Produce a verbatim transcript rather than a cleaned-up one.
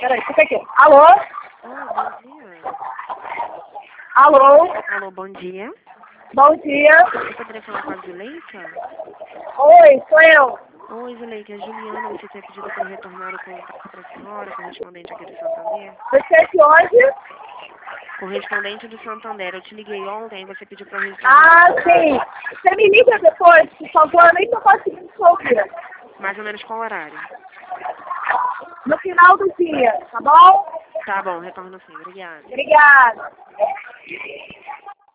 Peraí, fica aqui. Alô? Oi, bom dia. Alô? Alô, bom dia. Bom dia. Eu poderia falar com a Zuleika? Oi, sou eu. Oi, Zuleika, é a Juliana. Você tinha pedido para retornar o contato para a senhora, correspondente aqui do Santander? Você é de onde? Correspondente do Santander. Eu te liguei ontem e você pediu para retornar. Ah, sim. Você me liga depois, por favor, eu nem tô conseguindo te ouvir. Mais ou menos qual horário? No final do dia, tá bom? Tá bom, retorno sim. Obrigada. Obrigada.